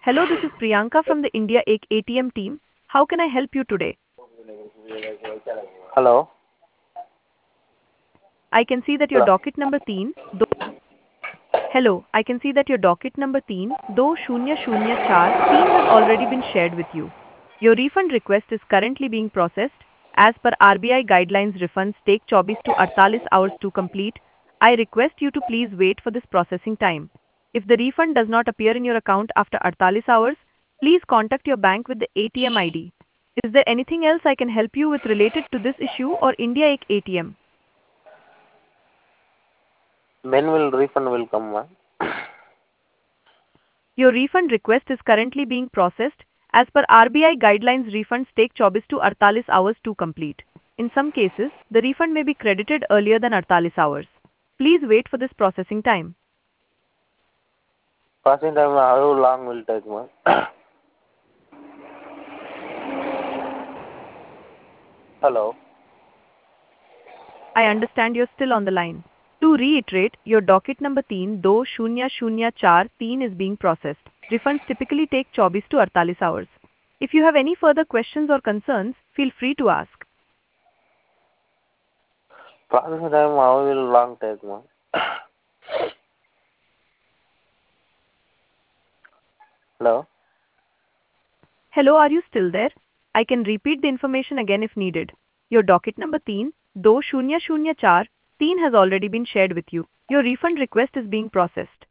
Hello, this is Priyanka from the India Ek ATM team. How can I help you today? Hello. I can see that your Hello. docket number 3, Hello, I can see that your docket number 3, 2004, has already been shared with you. Your refund request is currently being processed. As per RBI guidelines, refunds take 24 to 48 hours to complete. I request you to please wait for this processing time. If the refund does not appear in your account after 48 hours, please contact your bank with the ATM ID. Is there anything else I can help you with related to this issue or India Ek ATM? When will refund will come, ma'am? Your refund request is currently being processed. As per RBI guidelines, refunds take 24 to 48 hours to complete. In some cases, the refund may be credited earlier than 48 hours. Please wait for this processing time. Passing time, how long will take, ma'am? Hello. I understand you're still on the line. To reiterate, your docket number 3, 2004, is being processed. Refunds typically take 24 to 48 hours. If you have any further questions or concerns, feel free to ask. Processing time, how will long take, ma'am? Hello. Hello, are you still there? I can repeat the information again if needed. Your docket number 3, 2004, has already been shared with you. Your refund request is being processed.